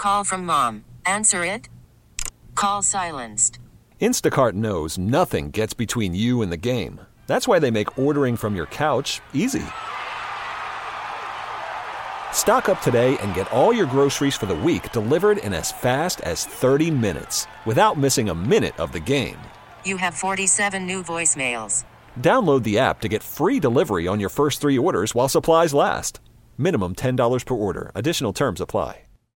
Call from mom. Answer it. Call silenced. Instacart knows nothing gets between you and the game. That's why they make ordering from your couch easy. Stock up today and get all your groceries for the week delivered in as fast as 30 minutes without missing a minute of the game. You have 47 new voicemails. Download the app to get free delivery on your first 3 orders while supplies last. Minimum $10 per order. Additional terms apply.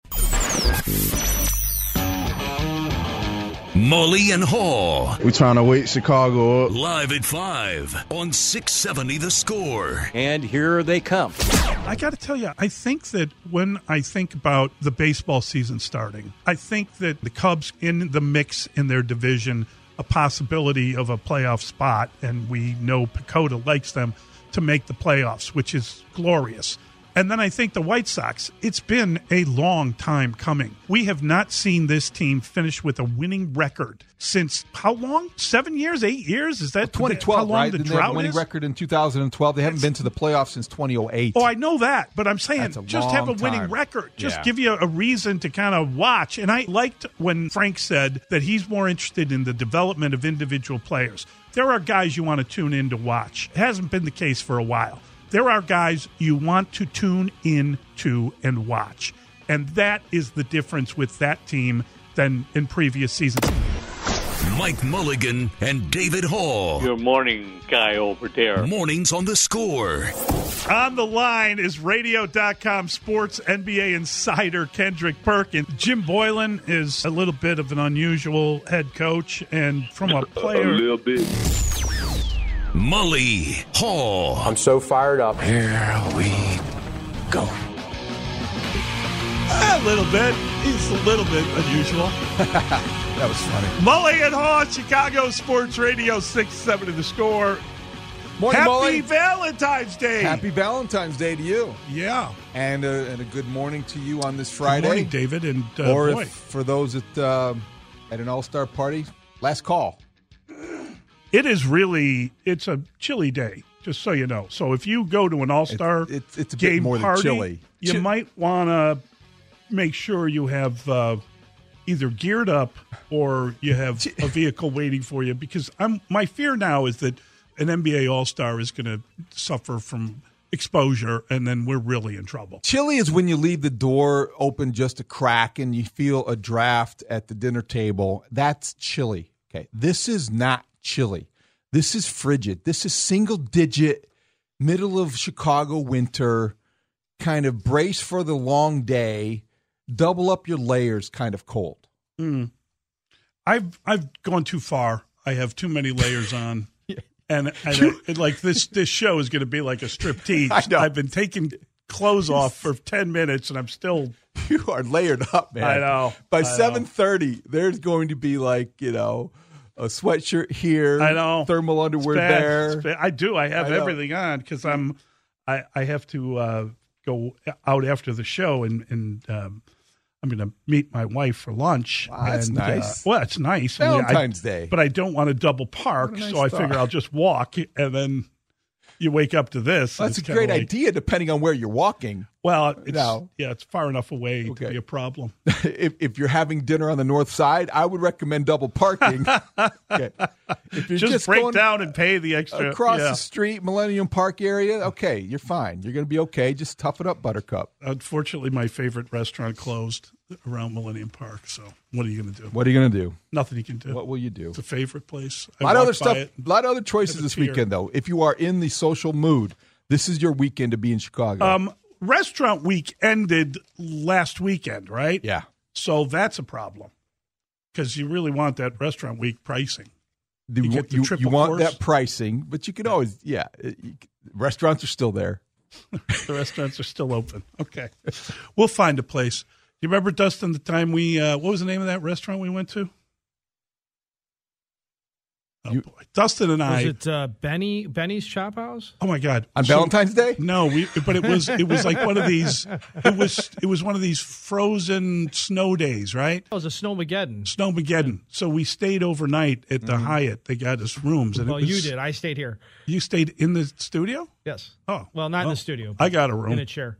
Mully and Haw. We're trying to wake Chicago up. Live at 5 on 670 The Score. And here they come. I got to tell you, I think that when I think about the baseball season starting, I think that the Cubs in the mix in their division, a possibility of a playoff spot, and we know Pecota likes them to make the playoffs, which is glorious. And then I think the White Sox, it's been a long time coming. We have not seen this team finish with a winning record since how long? 7 years, 8 years? Is that 2012, how long right? the Didn't they have drought a winning is? record in 2012. They haven't been to the playoffs since 2008. Oh, I know that, but I'm saying That's a just have a long winning time. record. Just Yeah. give you a reason to kind of watch. And I liked when Frank said that he's more interested in the development of individual players. There are guys you want to tune in to watch. It hasn't been the case for a while. There are guys you want to tune in to and watch. And that is the difference with that team than in previous seasons. Mike Mulligan and David Hall. Your morning guy over there. Mornings on The Score. On the line is Radio.com sports NBA insider Kendrick Perkins. Jim Boylan is a little bit of an unusual head coach, and from a player... A little bit. Mully, Hall. I'm so fired up. Here we go. A little bit. He's a little bit unusual. That was funny. Mully and Haw, Chicago Sports Radio 670 The Score. Morning, Happy Mully. Valentine's Day. Happy Valentine's Day to you. Yeah. And a good morning to you on this Friday. Good morning, David. And or boy. if, for those at an all-star party, last call. It is really, it's a chilly day, just so you know. So if you go to an all-star It's a bit game more than party, chilly. you might want to make sure you have either geared up or you have a vehicle waiting for you, because my fear now is that an NBA all-star is going to suffer from exposure, and then we're really in trouble. Chilly is when you leave the door open just a crack and you feel a draft at the dinner table. That's chilly. Okay, this is not chilly. This is frigid. This is single-digit, middle of Chicago winter, kind of brace for the long day, double up your layers kind of cold. I've gone too far. I have too many layers on. And like this show is going to be like a striptease. I know. I've been taking clothes off for 10 minutes, and I'm still. You are layered up, man. I know. By 7:30, there's going to be like, a sweatshirt here. I know. Thermal underwear It's bad. there. It's bad. I do. I have I know. everything on because I have to go out after the show, and I'm going to meet my wife for lunch. Wow, that's nice. Well, it's nice. Valentine's Day. But I don't want to double park, What a nice so I thought. figure I'll just walk, and then you wake up to this. That's a It's kinda great like- idea, depending on where you're walking. Well, it's, No. yeah, it's far enough away Okay. to be a problem. If you're having dinner on the north side, I would recommend double parking. Okay. If you're Just break going down and pay the extra. across yeah. the street, Millennium Park area, okay, you're fine. You're going to be okay. Just tough it up, Buttercup. Unfortunately, my favorite restaurant closed around Millennium Park. So what are you going to do? What are you going to do? Nothing you can do. What will you do? It's a favorite place. A lot of walk other by stuff. it. A lot of other choices have a this tear. weekend, though. If you are in the social mood, this is your weekend to be in Chicago. Restaurant week ended last weekend, right? Yeah. So that's a problem because you really want that restaurant week pricing. You get the triple want course. that pricing, but you can always, restaurants are still there. The restaurants are still open. Okay. We'll find a place. You remember, Dustin, the time we, what was the name of that restaurant we went to? Oh, boy. Dustin and I. Was it Benny's Chop House? Oh, my God. On Valentine's Day? No, but it was like one of these, it was one of these frozen snow days, right? It was a Snowmageddon. Snowmageddon. So we stayed overnight at the Hyatt. They got us rooms. And Well, it was, you did. I stayed here. You stayed in the studio? Yes. Oh. Well, not in the studio. I but got a room. in a chair.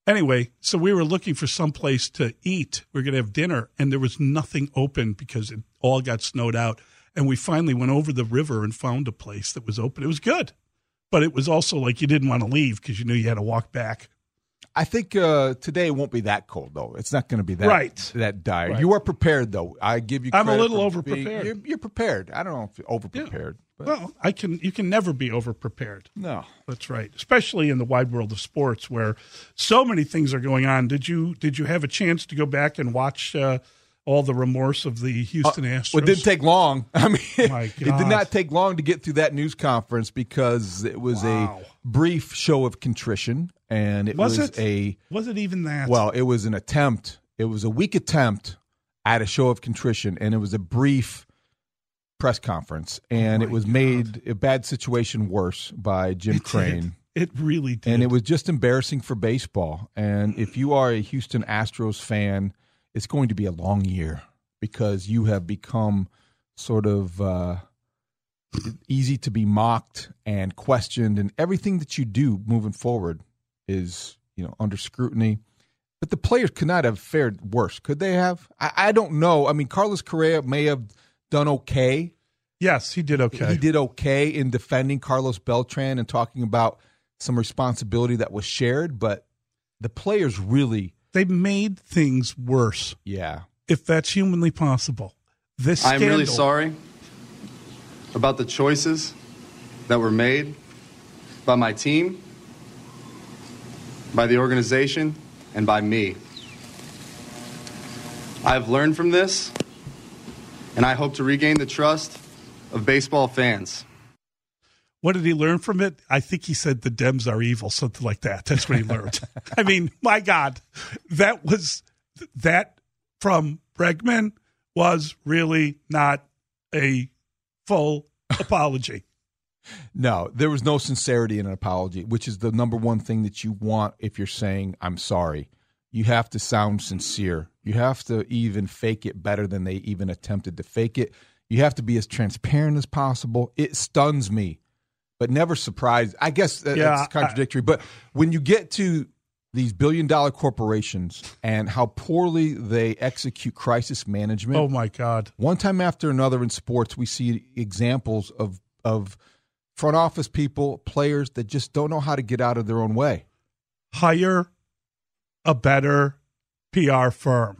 Anyway, so we were looking for some place to eat. We were going to have dinner, and there was nothing open because it all got snowed out. And we finally went over the river and found a place that was open. It was good, but it was also like you didn't want to leave because you knew you had to walk back. I think today it won't be that cold, though. It's not going to be that dire. Right. You are prepared, though. I give you credit. I'm a little for over-prepared. You're prepared. I don't know if you're over-prepared. Yeah. Well, you can never be over-prepared. No. That's right, especially in the wide world of sports where so many things are going on. Did you have a chance to go back and watch all the remorse of the Houston Astros? Well, it didn't take long. I mean, My it did not take long to get through that news conference because it was a brief show of contrition, and it was it even that? Well, it was an attempt. It was a weak attempt at a show of contrition, and it was a brief press conference, and it was made a bad situation worse by Jim Crane. It really did. And it was just embarrassing for baseball. And if you are a Houston Astros fan, it's going to be a long year because you have become sort of easy to be mocked and questioned, and everything that you do moving forward is, under scrutiny. But the players could not have fared worse, could they have? I don't know. I mean, Carlos Correa may have done okay. Yes, he did okay. He did okay in defending Carlos Beltran and talking about some responsibility that was shared, but the players really... They made things worse. Yeah. If that's humanly possible. I'm really sorry about the choices that were made by my team, by the organization, and by me. I've learned from this, and I hope to regain the trust of baseball fans. What did he learn from it? I think he said the Dems are evil, something like that. That's what he learned. I mean, my God, that from Bregman was really not a full apology. No, there was no sincerity in an apology, which is the number one thing that you want if you're saying, I'm sorry. You have to sound sincere. You have to even fake it better than they even attempted to fake it. You have to be as transparent as possible. It stuns me, but never surprised. I guess that's contradictory. But when you get to these billion-dollar corporations and how poorly they execute crisis management. Oh, my God. One time after another in sports, we see examples of front office people, players that just don't know how to get out of their own way. Hire a better PR firm.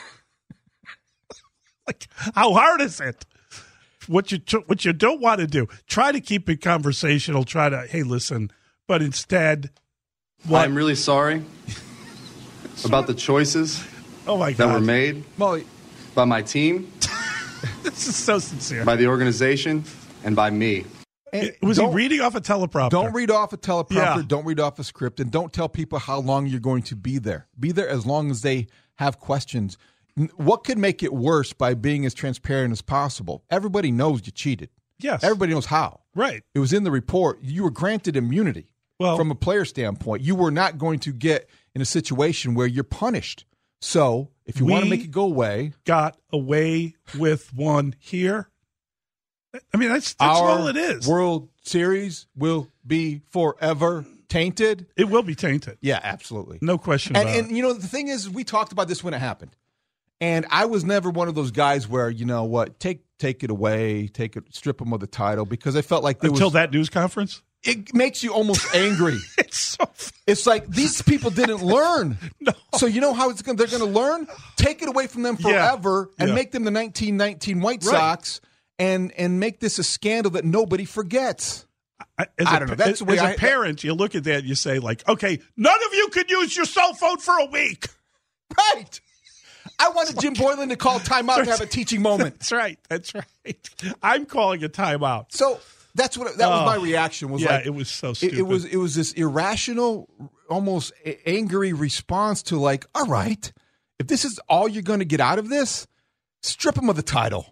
Like, how hard is it? What you don't want to do, try to keep it conversational, try to, hey, listen, but instead... I'm really sorry about the choices that were made by my team. This is so sincere. By the organization and by me. Was he reading off a teleprompter? Don't read off a teleprompter. Don't read off a script. And don't tell people how long you're going to be there. Be there as long as they have questions. What could make it worse by being as transparent as possible? Everybody knows you cheated. Yes. Everybody knows how. Right. It was in the report. You were granted immunity. Well, from a player standpoint, you were not going to get in a situation where you're punished. So if you want to make it go away. Got away with one here. I mean, that's all it is. World Series will be forever tainted. It will be tainted. Yeah, absolutely. No question about it. And, you know, the thing is, we talked about this when it happened. And I was never one of those guys where, you know what, take it away, strip them of the title, because I felt like until that news conference? It makes you almost angry. It's like these people didn't learn. No. So you know how they're going to learn? Take it away from them forever and make them the 1919 White Sox and make this a scandal that nobody forgets. I don't know. That's the way as a parent, you look at that and you say, like, okay, none of you can use your cell phone for a week. Right. I wanted Jim Boylan to call timeout to have a teaching moment. That's right. I'm calling a timeout. So that was my reaction. It was so stupid. It was this irrational, almost angry response to like, all right, if this is all you're going to get out of this, strip him of the title.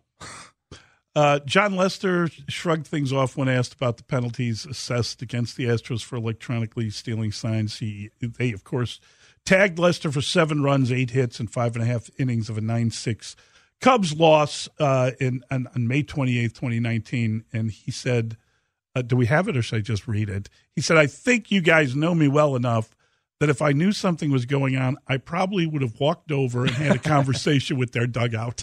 John Lester shrugged things off when asked about the penalties assessed against the Astros for electronically stealing signs. They of course tagged Lester for 7 runs, 8 hits, and 5.5 innings of a 9-6 Cubs loss on May 28th, 2019. And he said, do we have it or should I just read it? He said, I think you guys know me well enough that if I knew something was going on, I probably would have walked over and had a conversation with their dugout.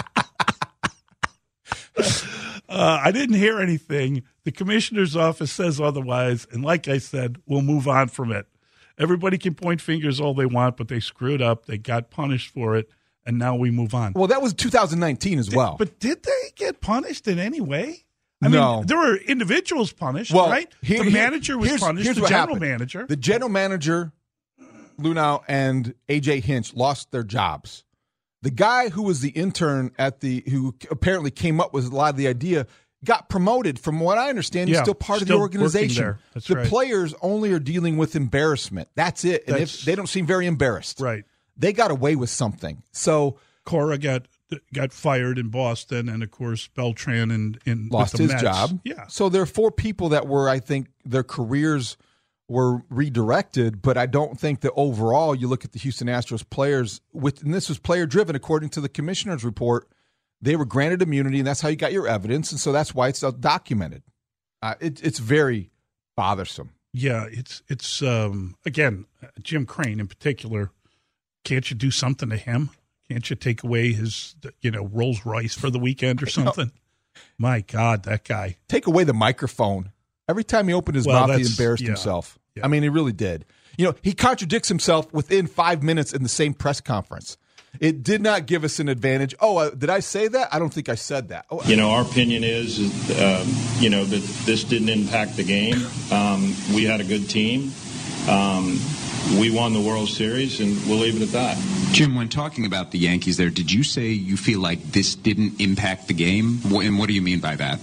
I didn't hear anything. The commissioner's office says otherwise, and like I said, we'll move on from it. Everybody can point fingers all they want, but they screwed up. They got punished for it, and now we move on. Well, that was 2019 as well. But did they get punished in any way? I No. mean, there were individuals punished, Well, right? The manager was punished, here's the what general happened. manager. The general manager, Lunau, and A.J. Hinch lost their jobs. The guy who was the intern who apparently came up with a lot of the idea, got promoted. From what I understand, he's still part of the organization. There. That's the right. players only are dealing with embarrassment. That's it. And if they don't seem very embarrassed. Right. They got away with something. So Cora got fired in Boston, and of course Beltran in lost with the his Mets. job. Yeah. So there are 4 people that were, I think, their careers were redirected, but I don't think that overall you look at the Houston Astros players, and this was player-driven according to the commissioner's report, they were granted immunity, and that's how you got your evidence, and so that's why it's documented. It's very bothersome. Yeah, it's again, Jim Crane in particular, can't you do something to him? Can't you take away his Rolls Royce for the weekend or something? My God, that guy. Take away the microphone. Every time he opened his mouth, he embarrassed himself. Yeah. I mean, he really did. He contradicts himself within 5 minutes in the same press conference. It did not give us an advantage. Oh, did I say that? I don't think I said that. Oh, our opinion is, that this didn't impact the game. We had a good team. We won the World Series, and we'll leave it at that. Jim, when talking about the Yankees there, did you say you feel like this didn't impact the game? And what do you mean by that?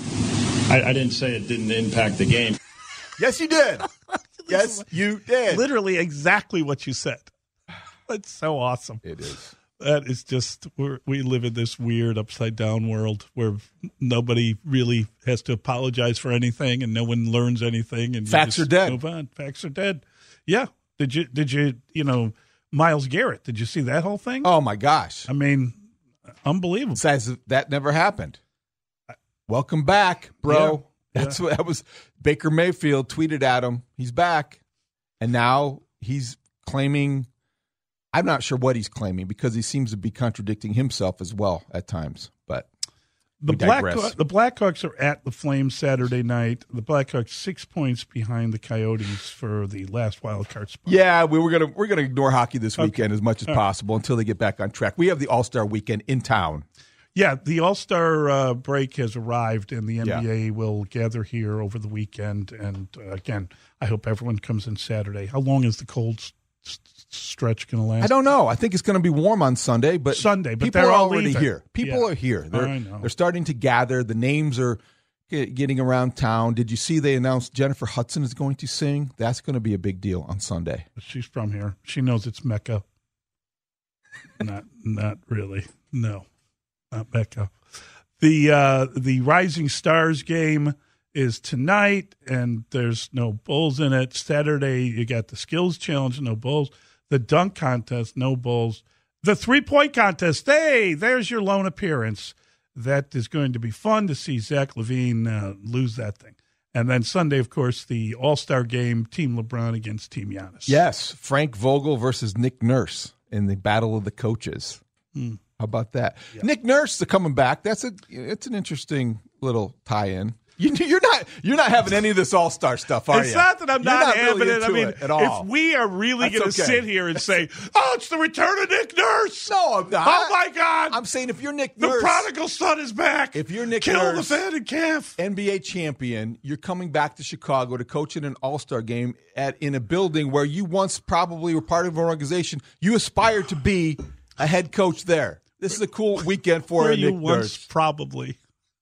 I didn't say it didn't impact the game. Yes, you did. Yes, you did. Literally exactly what you said. That's so awesome. It is. That is just, we live in this weird upside-down world where nobody really has to apologize for anything and no one learns anything. And Facts are dead. Move on. Facts are dead. Yeah. Did you, Myles Garrett, did you see that whole thing? Oh, my gosh. I mean, unbelievable. Says that never happened. Welcome back, bro. Yeah. That was Baker Mayfield tweeted at him. He's back. And now he's claiming, I'm not sure what he's claiming because he seems to be contradicting himself as well at times. But the Blackhawks are at the Flames Saturday night. The Blackhawks 6 points behind the Coyotes for the last wild card spot. Yeah, we're gonna ignore hockey this weekend as much as possible until they get back on track. We have the All-Star weekend in town. Yeah, the All-Star break has arrived, and the NBA will gather here over the weekend. And, again, I hope everyone comes in Saturday. How long is the cold stretch going to last? I don't know. I think it's going to be warm on Sunday, but people they're are all already leaving. here. People are here. They're starting to gather. The names are getting around town. Did you see they announced Jennifer Hudson is going to sing? That's going to be a big deal on Sunday. She's from here. She knows it's Mecca. Not really. No. Not Mecca. The Rising Stars game is tonight, and there's no Bulls in it. Saturday, you got the Skills Challenge, no Bulls. The Dunk Contest, no Bulls. The Three-Point Contest, hey, there's your lone appearance. That is going to be fun to see Zach LaVine lose that thing. And then Sunday, of course, the All-Star game, Team LeBron against Team Giannis. Yes, Frank Vogel versus Nick Nurse in the Battle of the Coaches. How about that? Yeah. Nick Nurse is coming back. It's an interesting little tie-in. You're not having any of this all-star stuff, are you? It's not that I'm not having really it. I mean, at all. If we are really going to sit here and say, "Oh, it's the return of Nick Nurse," no, I'm not. Oh my God! I'm saying if you're Nick Nurse, the prodigal son is back. If you're Nick Kill Nurse, the fatted calf, NBA champion, you're coming back to Chicago to coach in an all-star game in a building where you once probably were part of an organization. You aspired to be a head coach there. This is a cool weekend for Nick Nurse. Once probably.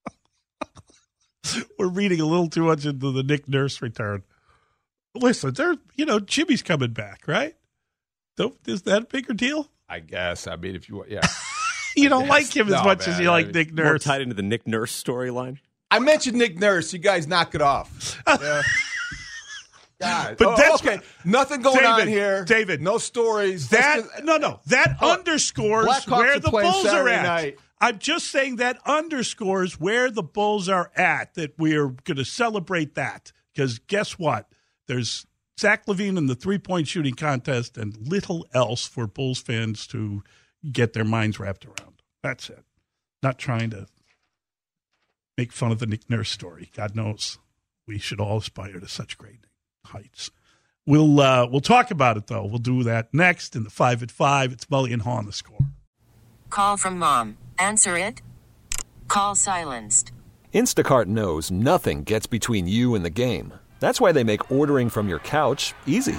We're reading a little too much into the Nick Nurse return. Listen, Jimmy's coming back, right? Is that a bigger deal? I guess. I mean, if you want, yeah. You don't like him as much as you like Nick Nurse. More tied into the Nick Nurse storyline. I mentioned Nick Nurse. You guys knock it off. Yeah. God. But that's okay. Nothing going on here. David, no stories. That underscores where the Bulls are at. Night. I'm just saying that underscores where the Bulls are at, that we're going to celebrate that. Because guess what? There's Zach LaVine in the three-point shooting contest, and little else for Bulls fans to get their minds wrapped around. That's it. Not trying to make fun of the Nick Nurse story. God knows we should all aspire to such great heights. We'll talk about it, though. We'll do that next in the 5 at 5. It's Mully and Haw on The Score. Call from mom. Answer it. Call silenced. Instacart knows nothing gets between you and the game. That's why they make ordering from your couch easy.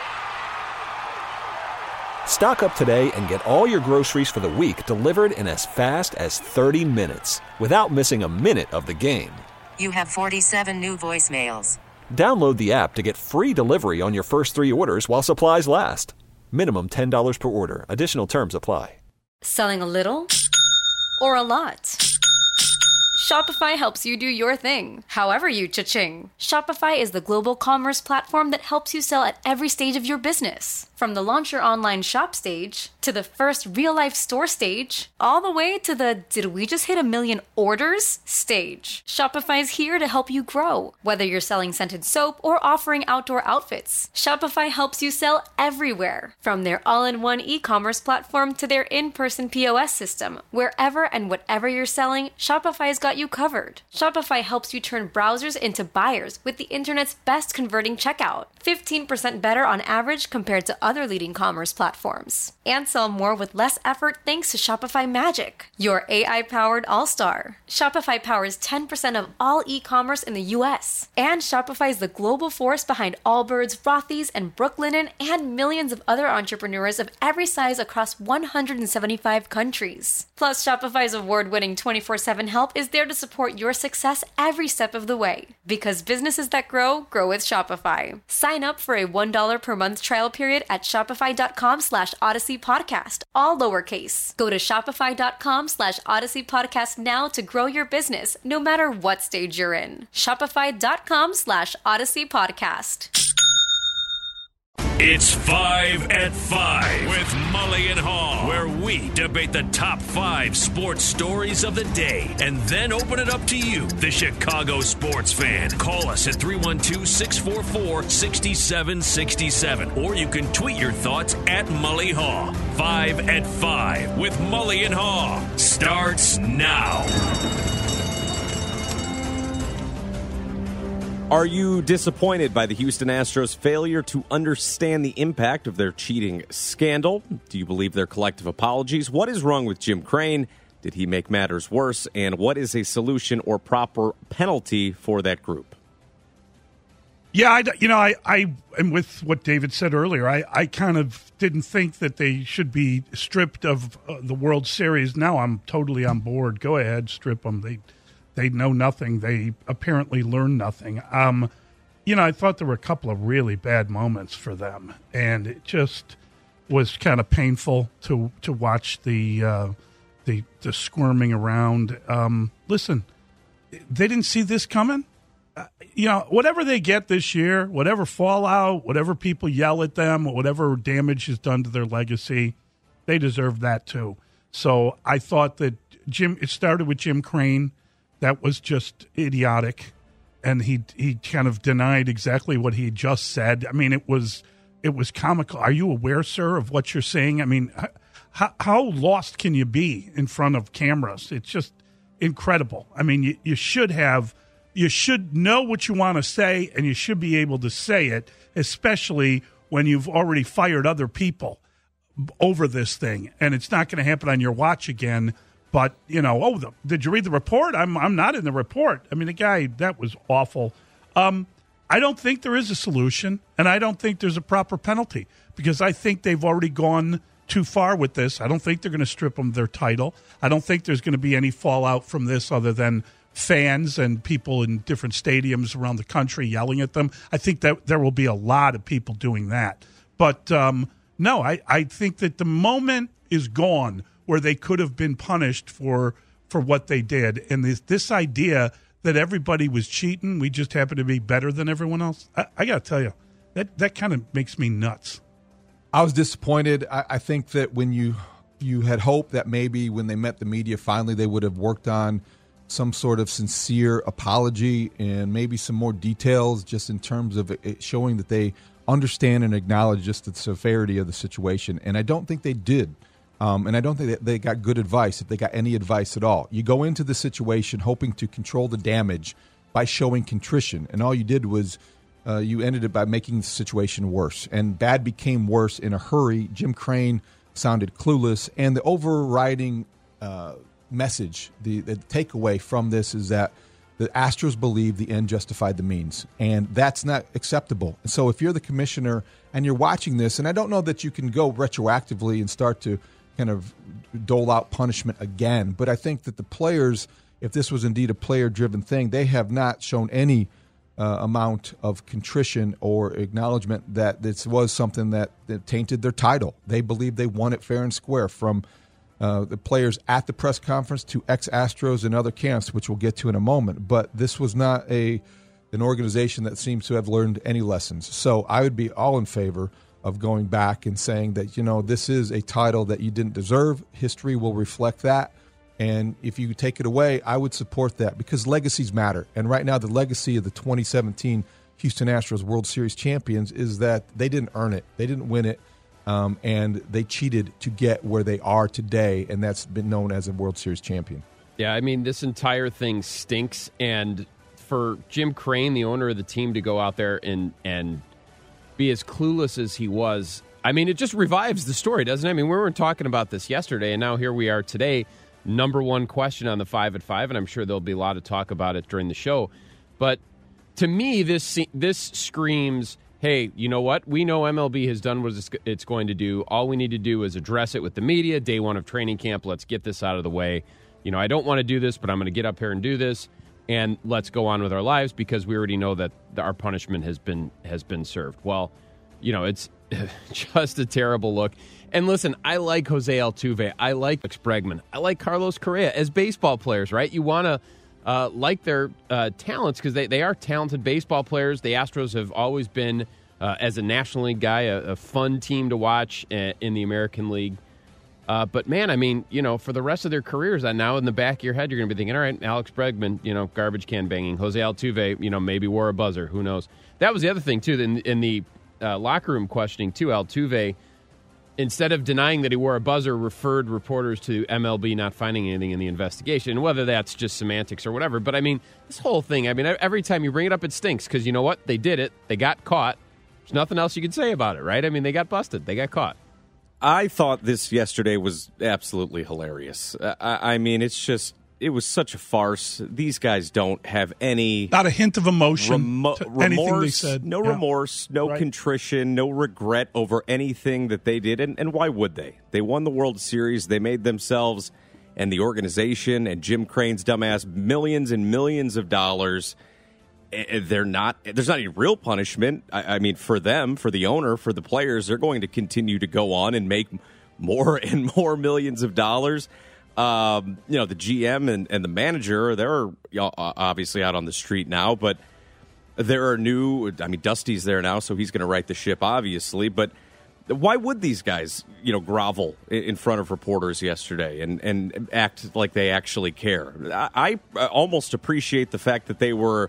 Stock up today and get all your groceries for the week delivered in as fast as 30 minutes without missing a minute of the game. You have 47 new voicemails. Download the app to get free delivery on your first 3 orders while supplies last. Minimum $10 per order. Additional terms apply. Selling a little or a lot? Shopify helps you do your thing, however you cha-ching. Shopify is the global commerce platform that helps you sell at every stage of your business. From the launch your online shop stage, to the first real-life store stage, all the way to the did we just hit 1 million orders stage. Shopify is here to help you grow. Whether you're selling scented soap or offering outdoor outfits, Shopify helps you sell everywhere. From their all-in-one e-commerce platform to their in-person POS system, wherever and whatever you're selling, Shopify's got you covered. Shopify helps you turn browsers into buyers with the internet's best converting checkout. 15% better on average compared to other leading commerce platforms. And sell more with less effort thanks to Shopify Magic, your AI-powered all-star. Shopify powers 10% of all e-commerce in the U.S. And Shopify is the global force behind Allbirds, Rothy's, and Brooklinen, and millions of other entrepreneurs of every size across 175 countries. Plus, Shopify's award-winning 24/7 help is there to support your success every step of the way. Because businesses that grow, grow with Shopify. Sign up for a $1 per month trial period at shopify.com/Odyssey Podcast, all lowercase. Go to shopify.com/Odyssey Podcast now to grow your business, no matter what stage you're in. Shopify.com/Odyssey Podcast. It's 5 at 5 with Mully and Haw, where we debate the top 5 sports stories of the day and then open it up to you, the Chicago sports fan. Call us at 312-644-6767, or you can tweet your thoughts at Mully Haw. 5 at 5 with Mully and Haw starts now. Are you disappointed by the Houston Astros' failure to understand the impact of their cheating scandal? Do you believe their collective apologies? What is wrong with Jim Crane? Did he make matters worse? And what is a solution or proper penalty for that group? Yeah, I am with what David said earlier. I kind of didn't think that they should be stripped of the World Series. Now I'm totally on board. Go ahead, strip them. They know nothing. They apparently learn nothing. I thought there were a couple of really bad moments for them, and it just was kind of painful to watch the squirming around. Listen, they didn't see this coming. Whatever they get this year, whatever fallout, whatever people yell at them, whatever damage is done to their legacy, they deserve that too. So I thought that it started with Jim Crane. That was just idiotic, and he kind of denied exactly what he just said. I mean, it was comical. Are you aware, sir, of what you're saying? I mean, how lost can you be in front of cameras? It's just incredible. I mean, you should know what you want to say, and you should be able to say it, especially when you've already fired other people over this thing, and it's not going to happen on your watch again. But, did you read the report? I'm not in the report. I mean, the guy, that was awful. I don't think there is a solution, and I don't think there's a proper penalty, because I think they've already gone too far with this. I don't think they're going to strip them of their title. I don't think there's going to be any fallout from this other than fans and people in different stadiums around the country yelling at them. I think that there will be a lot of people doing that. But, no, I think that the moment is gone where they could have been punished for what they did. And this idea that everybody was cheating, we just happen to be better than everyone else, I got to tell you, that kind of makes me nuts. I was disappointed. I think that when you had hoped that maybe when they met the media, finally they would have worked on some sort of sincere apology and maybe some more details just in terms of it showing that they understand and acknowledge just the severity of the situation. And I don't think they did. And I don't think that they got good advice, if they got any advice at all. You go into the situation hoping to control the damage by showing contrition, and all you did was you ended it by making the situation worse. And bad became worse in a hurry. Jim Crane sounded clueless, and the overriding message, the takeaway from this is that the Astros believe the end justified the means, and that's not acceptable. And so if you're the commissioner and you're watching this, and I don't know that you can go retroactively and start to kind of dole out punishment again, but I think that the players, if this was indeed a player-driven thing, they have not shown any amount of contrition or acknowledgement that this was something that tainted their title. They believe they won it fair and square, from the players at the press conference to ex-Astros and other camps, which we'll get to in a moment. But this was not an organization that seems to have learned any lessons. So I would be all in favor of going back and saying that, this is a title that you didn't deserve. History will reflect that. And if you take it away, I would support that, because legacies matter. And right now, the legacy of the 2017 Houston Astros World Series champions is that they didn't earn it. They didn't win it. And they cheated to get where they are today. And that's been known as a World Series champion. Yeah, I mean, this entire thing stinks. And for Jim Crane, the owner of the team, to go out there and be as clueless as he was, I mean, it just revives the story, doesn't it? I mean, we weren't talking about this yesterday, and now here we are today. Number one question on the 5 at 5, and I'm sure there'll be a lot of talk about it during the show. But to me, this screams, hey, you know what? We know MLB has done what it's going to do. All we need to do is address it with the media. Day one of training camp, let's get this out of the way. I don't want to do this, but I'm going to get up here and do this, and let's go on with our lives, because we already know that our punishment has been served. Well, it's just a terrible look. And listen, I like Jose Altuve. I like Alex Bregman. I like Carlos Correa as baseball players, right? You want to like their talents, because they are talented baseball players. The Astros have always been, as a National League guy, a fun team to watch in the American League. But, man, I mean, for the rest of their careers, now in the back of your head, you're going to be thinking, all right, Alex Bregman, garbage can banging. Jose Altuve, maybe wore a buzzer. Who knows? That was the other thing, too, in the locker room questioning, too. Altuve, instead of denying that he wore a buzzer, referred reporters to MLB not finding anything in the investigation, whether that's just semantics or whatever. But, I mean, this whole thing, every time you bring it up, it stinks, because you know what? They did it. They got caught. There's nothing else you can say about it, right? I mean, they got busted. They got caught. I thought this yesterday was absolutely hilarious. I mean, it was such a farce. These guys don't have not a hint of emotion to anything they said. No remorse, no contrition, no regret over anything that they did. And why would they? They won the World Series. They made themselves and the organization and Jim Crane's dumbass millions and millions of dollars. There's not any real punishment. I mean, for them, for the owner, for the players, they're going to continue to go on and make more and more millions of dollars. The GM and the manager, they're obviously out on the street now, but there are Dusty's there now, so he's going to right the ship, obviously. But why would these guys, grovel in front of reporters yesterday and act like they actually care? I almost appreciate the fact that they were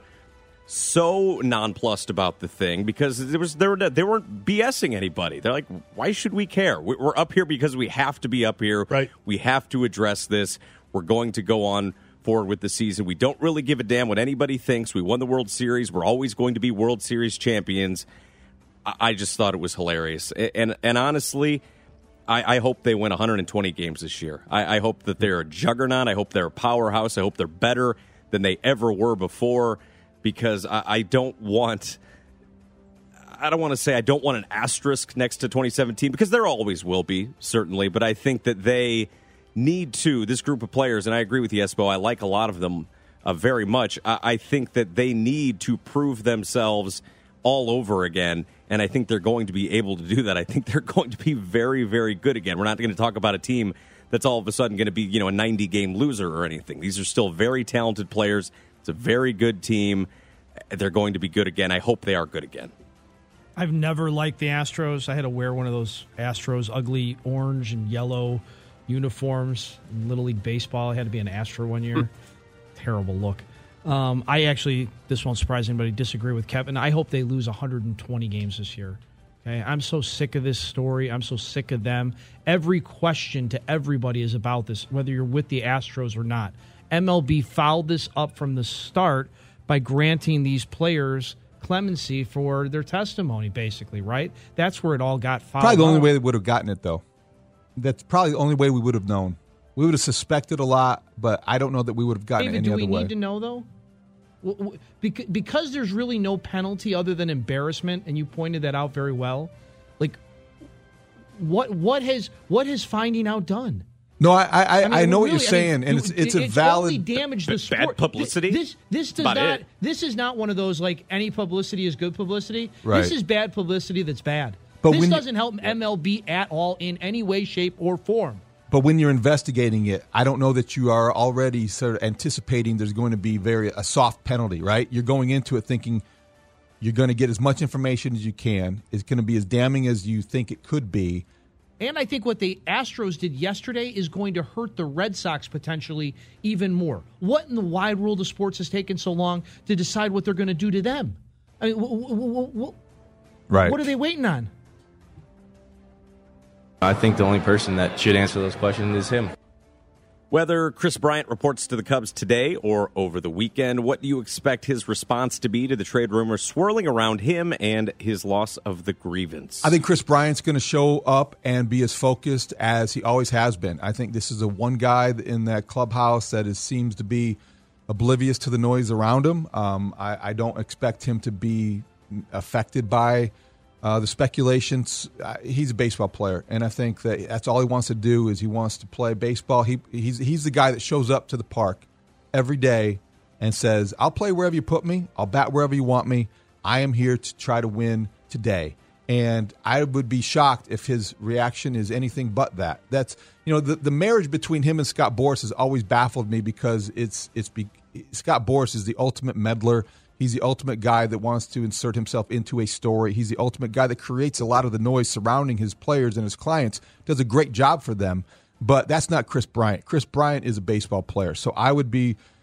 so nonplussed about the thing, because they weren't BSing anybody. They're like, why should we care? We're up here because we have to be up here. Right. We have to address this. We're going to go on forward with the season. We don't really give a damn what anybody thinks. We won the World Series. We're always going to be World Series champions. I just thought it was hilarious. And honestly, I hope they win 120 games this year. I hope that they're a juggernaut. I hope they're a powerhouse. I hope they're better than they ever were before. Because I don't want an asterisk next to 2017, because there always will be, certainly. But I think that they need to, this group of players, and I agree with you, Espo, I like a lot of them very much. I think that they need to prove themselves all over again, and I think they're going to be able to do that. I think they're going to be very, very good again. We're not going to talk about a team that's all of a sudden going to be, a 90-game loser or anything. These are still very talented players. It's a very good team. They're going to be good again. I hope they are good again. I've never liked the Astros. I had to wear one of those Astros ugly orange and yellow uniforms in Little League Baseball. I had to be an Astro one year. Terrible look. I actually, this won't surprise anybody, disagree with Kevin. I hope they lose 120 games this year. Okay, I'm so sick of this story. I'm so sick of them. Every question to everybody is about this, whether you're with the Astros or not. MLB fouled this up from the start by granting these players clemency for their testimony, basically, right? That's where it all got fouled. Probably the only way they would have gotten it, though. That's probably the only way we would have known. We would have suspected a lot, but I don't know that we would have gotten David, it any other way. do we need to know, though? Because there's really no penalty other than embarrassment, and you pointed that out very well. Like, what has finding out done? No, I know what you're saying, and it's a valid. Only damaged the sport. Bad publicity. This does not. This is not one of those like any publicity is good publicity. Right. This is bad publicity that's bad. But this doesn't help MLB at all in any way, shape, or form. But when you're investigating it, I don't know that you are already sort of anticipating there's going to be a soft penalty, right? You're going into it thinking you're going to get as much information as you can. It's going to be as damning as you think it could be. And I think what the Astros did yesterday is going to hurt the Red Sox potentially even more. What in the wide world of sports has taken so long to decide what they're going to do to them? I mean, right. What are they waiting on? I think the only person that should answer those questions is him. Whether Kris Bryant reports to the Cubs today or over the weekend, what do you expect his response to be to the trade rumors swirling around him and his loss of the grievance? I think Kris Bryant's going to show up and be as focused as he always has been. I think this is the one guy in that clubhouse that seems to be oblivious to the noise around him. I don't expect him to be affected by the speculations. He's a baseball player, and I think that's all he wants to do is he wants to play baseball. He's the guy that shows up to the park every day and says, I'll play wherever you put me. I'll bat wherever you want me. I am here to try to win today. And I would be shocked if his reaction is anything but that. That's, the marriage between him and Scott Boras has always baffled me because Scott Boras is the ultimate meddler. He's the ultimate guy that wants to insert himself into a story. He's the ultimate guy that creates a lot of the noise surrounding his players and his clients, does a great job for them. But that's not Kris Bryant. Kris Bryant is a baseball player. So I would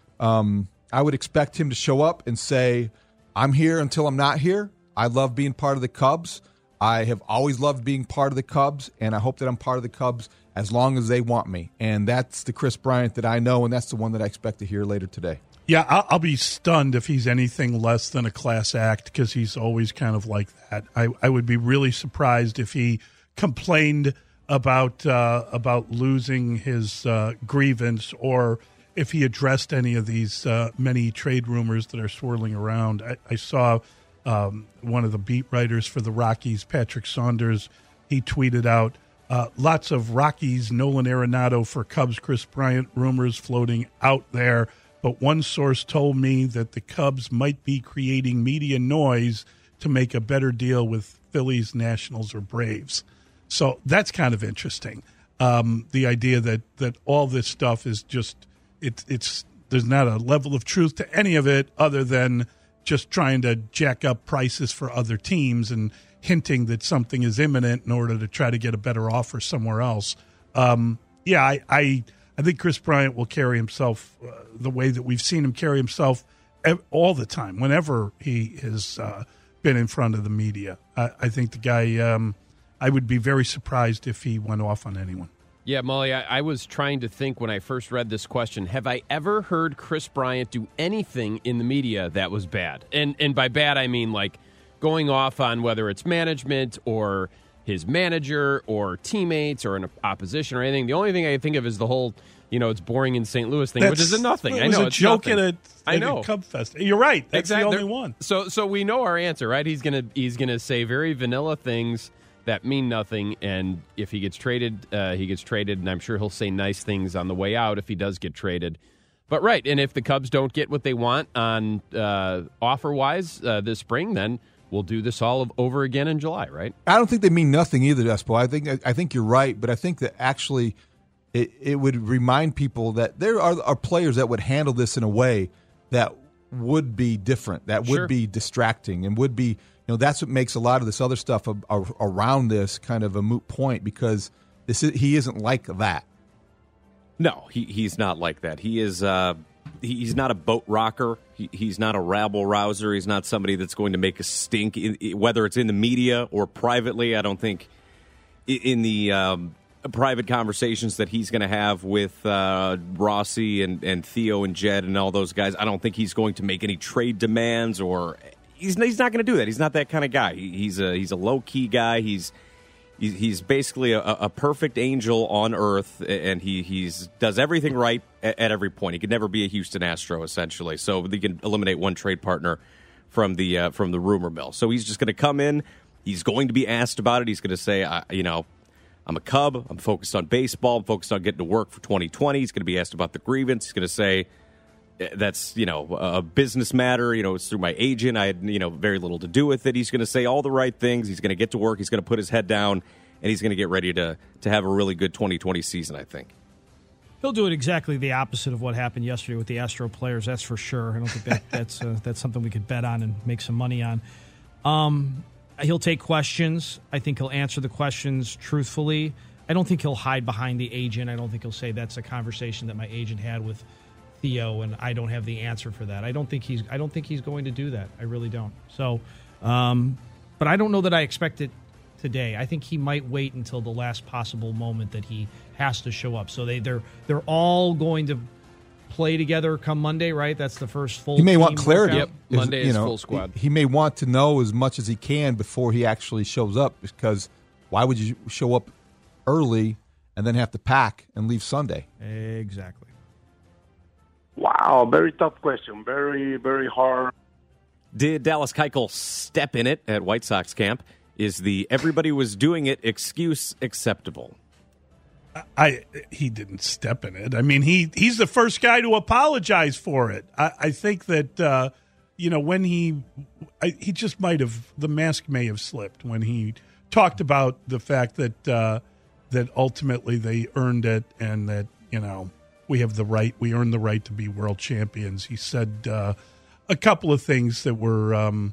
expect him to show up and say, I'm here until I'm not here. I love being part of the Cubs. I have always loved being part of the Cubs, and I hope that I'm part of the Cubs as long as they want me. And that's the Kris Bryant that I know, and that's the one that I expect to hear later today. Yeah, I'll be stunned if he's anything less than a class act because he's always kind of like that. I would be really surprised if he complained about losing his grievance or if he addressed any of these many trade rumors that are swirling around. I saw one of the beat writers for the Rockies, Patrick Saunders, he tweeted out, lots of Rockies, Nolan Arenado for Cubs, Kris Bryant rumors floating out there. But one source told me that the Cubs might be creating media noise to make a better deal with Phillies, Nationals, or Braves. So that's kind of interesting. The idea that all this stuff is just it's there's not a level of truth to any of it other than just trying to jack up prices for other teams and hinting that something is imminent in order to try to get a better offer somewhere else. I think Kris Bryant will carry himself the way that we've seen him carry himself all the time, whenever he has been in front of the media. I think the guy, I would be very surprised if he went off on anyone. Yeah, Molly, I was trying to think when I first read this question, have I ever heard Kris Bryant do anything in the media that was bad? And by bad, I mean like going off on whether it's management or his manager or teammates or an opposition or anything. The only thing I think of is the whole, it's boring in St. Louis thing, which is a nothing. I know it's a joke nothing. at a Cub Fest. You're right. That's exactly the only one. So we know our answer, right? He's gonna say very vanilla things that mean nothing, and if he gets traded, he gets traded, and I'm sure he'll say nice things on the way out if he does get traded. But right, and if the Cubs don't get what they want on offer-wise this spring, then we'll do this all over again in July, right? I don't think they mean nothing either, Espo. I think you're right, but I think that actually it would remind people that there are players that would handle this in a way that would be different, that would be distracting, and would be, that's what makes a lot of this other stuff around this kind of a moot point because he isn't like that. No, he's not like that. He is he's not a boat rocker. He's not a rabble rouser. He's not somebody that's going to make a stink, whether it's in the media or privately. I don't think in the private conversations that he's going to have with Rossi and Theo and Jed and all those guys, I don't think he's going to make any trade demands, or he's not going to do that. He's not that kind of guy. He's a low-key guy. He's basically a perfect angel on earth, and he does everything right at every point. He could never be a Houston Astro, essentially. So they can eliminate one trade partner from the rumor mill. So he's just going to come in. He's going to be asked about it. He's going to say, I'm a Cub. I'm focused on baseball. I'm focused on getting to work for 2020. He's going to be asked about the grievance. He's going to say that's, a business matter. It's through my agent. I had, very little to do with it. He's going to say all the right things. He's going to get to work. He's going to put his head down, and he's going to get ready to have a really good 2020 season, I think. He'll do it exactly the opposite of what happened yesterday with the Astro players, that's for sure. I don't think that's something we could bet on and make some money on. He'll take questions. I think he'll answer the questions truthfully. I don't think he'll hide behind the agent. I don't think he'll say that's a conversation that my agent had with Theo and I don't have the answer for that. I don't think he's going to do that. I really don't. So, but I don't know that I expect it today. I think he might wait until the last possible moment that he has to show up. So they're all going to play together come Monday, right? That's the first full. He may want clarity. Yep. Monday is full squad. He may want to know as much as he can before he actually shows up, because why would you show up early and then have to pack and leave Sunday? Exactly. Wow, very tough question. Very, very hard. Did Dallas Keuchel step in it at White Sox camp? Is the everybody was doing it excuse acceptable? He didn't step in it. I mean, he's the first guy to apologize for it. I think that when he just might have, the mask may have slipped when he talked about the fact that that ultimately they earned it, and that we earned the right to be world champions. He said a couple of things that were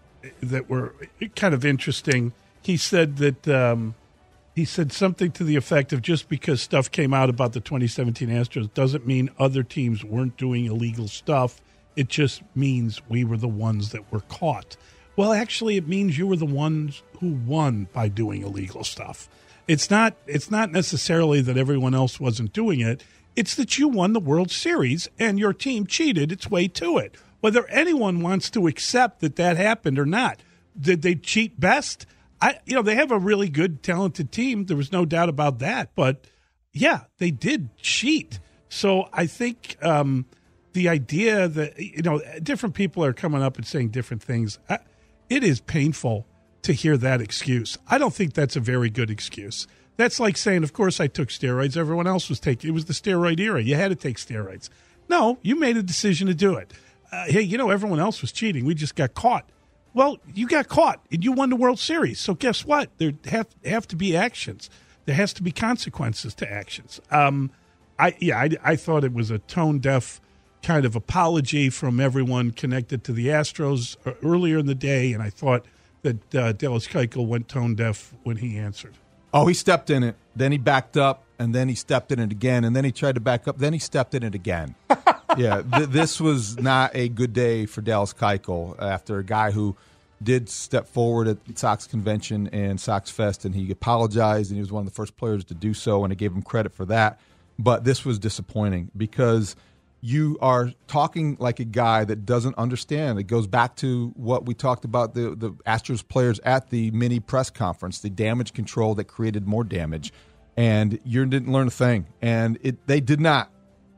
kind of interesting. He said that. He said something to the effect of, just because stuff came out about the 2017 Astros doesn't mean other teams weren't doing illegal stuff. It just means we were the ones that were caught. Well, actually, it means you were the ones who won by doing illegal stuff. It's not necessarily that everyone else wasn't doing it. It's that you won the World Series and your team cheated its way to it. Whether anyone wants to accept that happened or not. Did they cheat best? They have a really good, talented team. There was no doubt about that. But, yeah, they did cheat. So I think the idea that, different people are coming up and saying different things. It is painful to hear that excuse. I don't think that's a very good excuse. That's like saying, of course I took steroids. Everyone else was taking. It was the steroid era. You had to take steroids. No, you made a decision to do it. Hey, everyone else was cheating. We just got caught. Well, you got caught, and you won the World Series. So guess what? There have to be actions. There has to be consequences to actions. I thought it was a tone-deaf kind of apology from everyone connected to the Astros earlier in the day, and I thought that Dallas Keuchel went tone-deaf when he answered. Oh, he stepped in it. Then he backed up, and then he stepped in it again, and then he tried to back up. Then he stepped in it again. Yeah, this was not a good day for Dallas Keuchel after a guy who did step forward at Sox Convention and Sox Fest, and he apologized, and he was one of the first players to do so, and I gave him credit for that. But this was disappointing because you are talking like a guy that doesn't understand. It goes back to what we talked about the Astros players at the mini press conference, the damage control that created more damage, and you didn't learn a thing. And they did not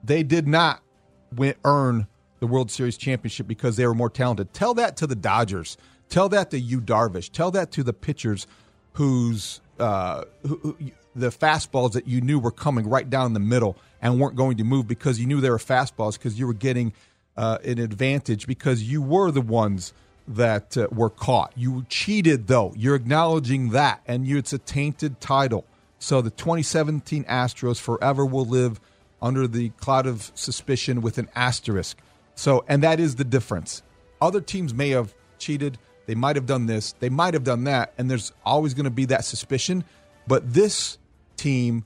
earn the World Series championship because they were more talented. Tell that to the Dodgers. Tell that to Yu Darvish. Tell that to the pitchers whose the fastballs that you knew were coming right down the middle and weren't going to move because you knew they were fastballs, because you were getting an advantage because you were the ones that were caught. You cheated, though. You're acknowledging that, and it's a tainted title. So the 2017 Astros forever will live under the cloud of suspicion with an asterisk. So, and that is the difference. Other teams may have cheated. They might have done this. They might have done that. And there's always going to be that suspicion. But this team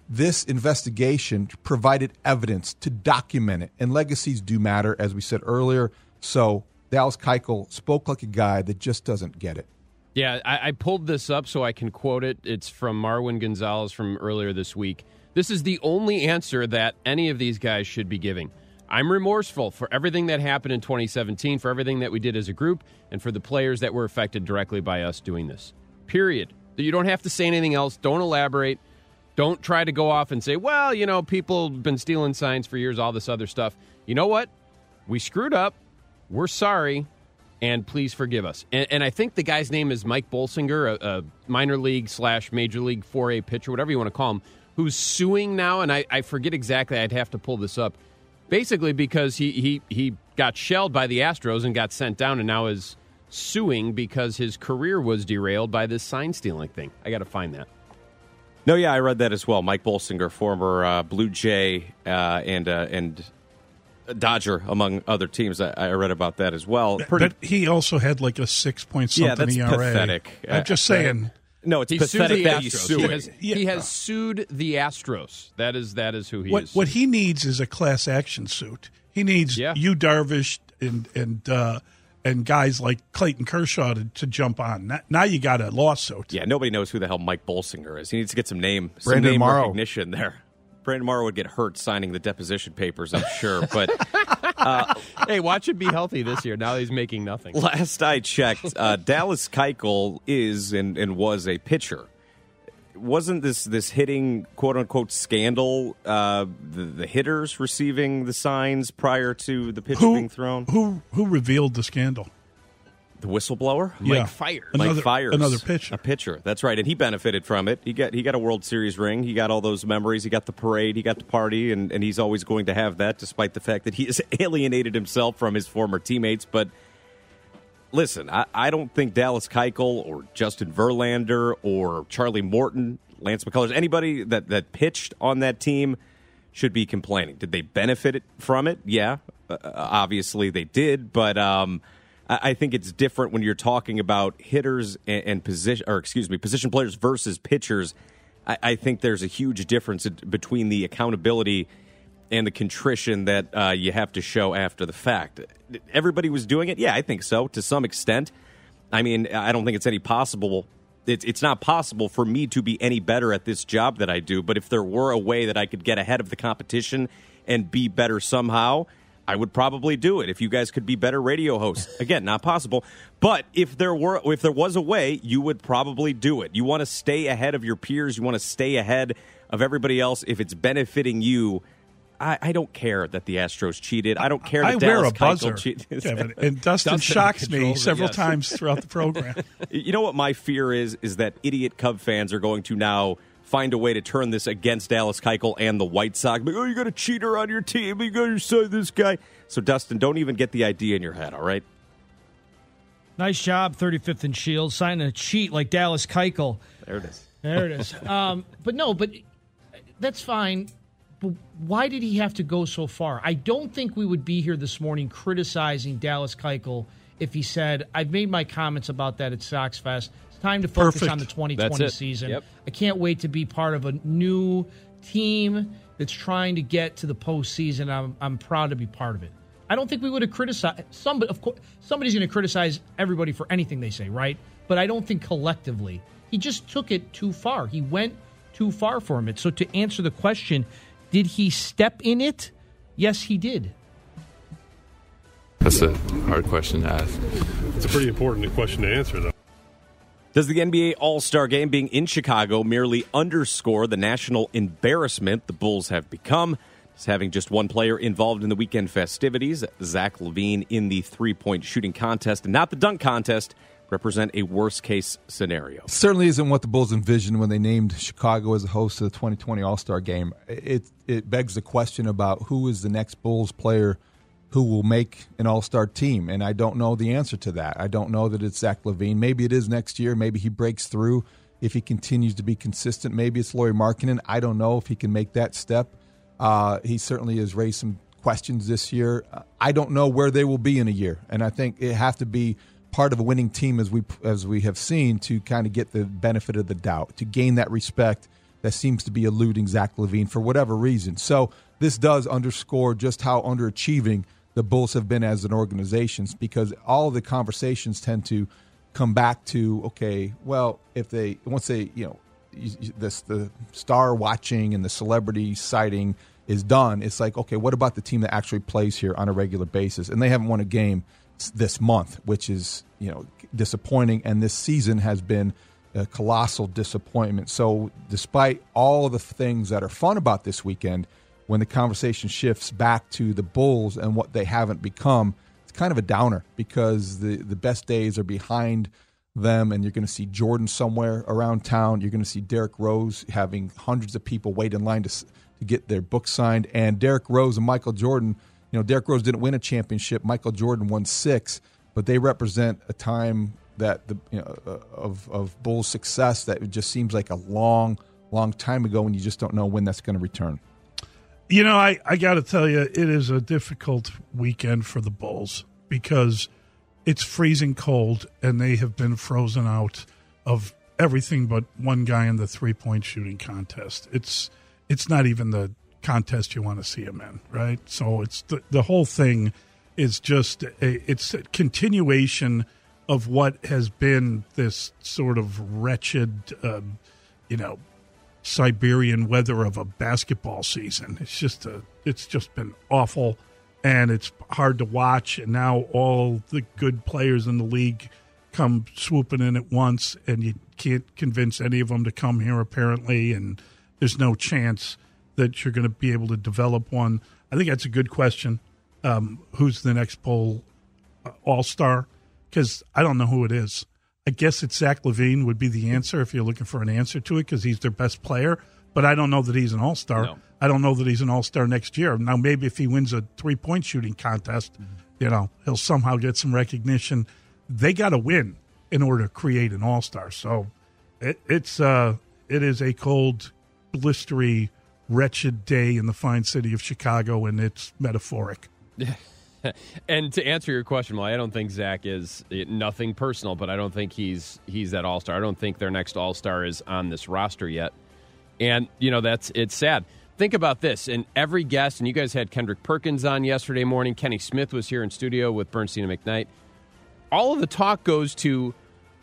this investigation provided evidence to document it. And legacies do matter, as we said earlier. So Dallas Keuchel spoke like a guy that just doesn't get it. Yeah, I pulled this up so I can quote it. It's from Marwin Gonzalez from earlier this week. This is the only answer that any of these guys should be giving. I'm remorseful for everything that happened in 2017, for everything that we did as a group, and for the players that were affected directly by us doing this. Period. You don't have to say anything else. Don't elaborate. Don't try to go off and say, well, people have been stealing signs for years, all this other stuff. You know what? We screwed up. We're sorry, and please forgive us. And I think the guy's name is Mike Bolsinger, a minor league / major league 4A pitcher, whatever you want to call him, who's suing now, and I forget exactly. I'd have to pull this up. Basically because he got shelled by the Astros and got sent down and now is suing because his career was derailed by this sign-stealing thing. I got to find that. No, yeah, I read that as well. Mike Bolsinger, former Blue Jay and Dodger, among other teams. I read about that as well. But he also had like a 6-point-something ERA. Yeah, that's pathetic. I'm just saying. No, it's pathetic that he's suing. He has sued the Astros. That is who he is. What he needs is a class action suit. He needs Yu Darvish and guys like Clayton Kershaw to jump on. Now you got a lawsuit. Yeah, nobody knows who the hell Mike Bolsinger is. He needs to get some name recognition there. Brandon Morrow would get hurt signing the deposition papers, I'm sure. But hey, watch him be healthy this year. Now he's making nothing. Last I checked, Dallas Keuchel is and was a pitcher. Wasn't this hitting quote unquote scandal? The hitters receiving the signs prior to the pitch being thrown. Who revealed the scandal? The whistleblower, yeah. Mike Fiers, another pitcher, a pitcher. That's right, and he benefited from it. He got a World Series ring. He got all those memories. He got the parade. He got the party, and he's always going to have that, despite the fact that he has alienated himself from his former teammates. But listen, I don't think Dallas Keuchel or Justin Verlander or Charlie Morton, Lance McCullers, anybody that pitched on that team should be complaining. Did they benefit from it? Yeah, obviously they did, but. I think it's different when you're talking about hitters and position players versus pitchers. I think there's a huge difference between the accountability and the contrition that you have to show after the fact. Everybody was doing it? Yeah, I think so, to some extent. I mean, I don't think it's it's not possible for me to be any better at this job that I do, but if there were a way that I could get ahead of the competition and be better somehow, I would probably do it. If you guys could be better radio hosts. Again, not possible. But if there was a way, you would probably do it. You want to stay ahead of your peers. You want to stay ahead of everybody else. If it's benefiting you, I don't care that the Astros cheated. I don't care that Dallas Keuchel cheated. Kevin, and Dustin shocks me several times throughout the program. You know what my fear is that idiot Cub fans are going to now find a way to turn this against Dallas Keuchel and the White Sox. Like, you got a cheater on your team. You got to say this guy. So, Dustin, don't even get the idea in your head, all right? Nice job, 35th and Shields, signing a cheat like Dallas Keuchel. There it is. There it is. But that's fine. But why did he have to go so far? I don't think we would be here this morning criticizing Dallas Keuchel if he said, I've made my comments about that at Sox Fest. Time to focus on the 2020 season. Yep. I can't wait to be part of a new team that's trying to get to the postseason. I'm proud to be part of it. I don't think we would have criticized somebody. Of course, somebody's going to criticize everybody for anything they say, right? But I don't think collectively. He just took it too far. He went too far for him. So to answer the question, did he step in it? Yes, he did. That's a hard question to ask. It's a pretty important question to answer, though. Does the NBA All-Star Game being in Chicago merely underscore the national embarrassment the Bulls have become? As having just one player involved in the weekend festivities, Zach LaVine in the three-point shooting contest and not the dunk contest, represent a worst-case scenario. Certainly isn't what the Bulls envisioned when they named Chicago as the host of the 2020 All-Star Game. It begs the question about who is the next Bulls player who will make an all-star team, and I don't know the answer to that. I don't know that it's Zach LaVine. Maybe it is next year. Maybe he breaks through if he continues to be consistent. Maybe it's Lauri Markkanen. I don't know if he can make that step. He certainly has raised some questions this year. I don't know where they will be in a year, and I think it has to be part of a winning team as we have seen to kind of get the benefit of the doubt, to gain that respect that seems to be eluding Zach LaVine for whatever reason. So this does underscore just how underachieving the Bulls have been as an organization, because all of the conversations tend to come back to, okay, well, once they the star watching and the celebrity sighting is done, it's like, okay, what about the team that actually plays here on a regular basis? And they haven't won a game this month, which is disappointing, and this season has been a colossal disappointment. So despite all of the things that are fun about this weekend, when the conversation shifts back to the Bulls and what they haven't become, it's kind of a downer, because the best days are behind them, and you're going to see Jordan somewhere around town. You're going to see Derrick Rose having hundreds of people wait in line to get their book signed. And Derrick Rose and Michael Jordan, Derrick Rose didn't win a championship. Michael Jordan won 6, but they represent a time that of Bulls success that it just seems like a long, long time ago, and you just don't know when that's going to return. I got to tell you, it is a difficult weekend for the Bulls, because it's freezing cold, and they have been frozen out of everything but one guy in the three-point shooting contest. It's not even the contest you want to see him in, right? So it's the whole thing is just it's a continuation of what has been this sort of wretched, Siberian weather of a basketball season. It's just been awful, and it's hard to watch. And now all the good players in the league come swooping in at once, and you can't convince any of them to come here apparently, and there's no chance that you're going to be able to develop one. I think that's a good question. Who's the next Bull All-Star? Because I don't know who it is. I guess it's Zach LaVine would be the answer if you're looking for an answer to it, because he's their best player. But I don't know that he's an all-star. No. I don't know that he's an all-star next year. Now, maybe if he wins a three-point shooting contest, he'll somehow get some recognition. They got to win in order to create an all-star. So it is a cold, blistery, wretched day in the fine city of Chicago, and it's metaphoric. And to answer your question, well, I don't think Zach is nothing personal, but I don't think he's that all-star. I don't think their next all-star is on this roster yet. And, it's sad. Think about this. And every guest, and you guys had Kendrick Perkins on yesterday morning. Kenny Smith was here in studio with Bernstein and McKnight. All of the talk goes to,